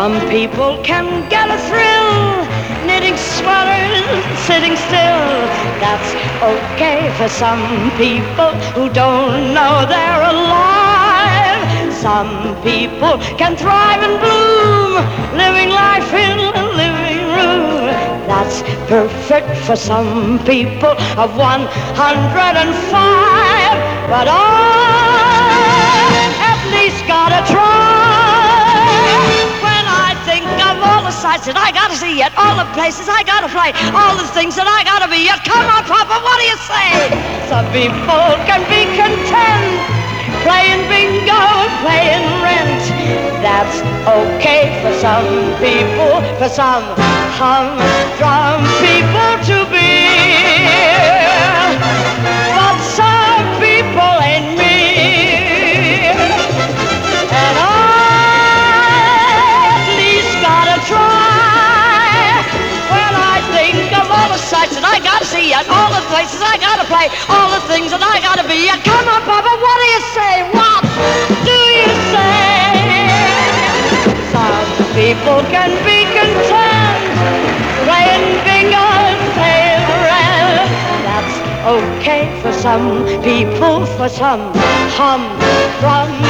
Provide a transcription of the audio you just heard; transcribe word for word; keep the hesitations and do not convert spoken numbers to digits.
Some people can get a thrill knitting sweaters, sitting still. That's okay for some people who don't know they're alive. Some people can thrive and bloom, living life in a living room. That's perfect for some people of one hundred five. But I at least gotta try. When I think of all the sights that I gotta see, yet all the places I gotta fly, all the things that I gotta be, yet come on, Papa, what do you say? Some people can be content playing bingo, playing rent. That's okay for some people, for some humdrum people to be. But some people ain't me. And I at least gotta try. When I think of all the sights that I gotta see, and all the places I gotta play, all the things that I gotta be, and come on, Papa, what do you say? What do you say? Some people can be content playing bingo and playing rent. That's okay for some people, for some humdrum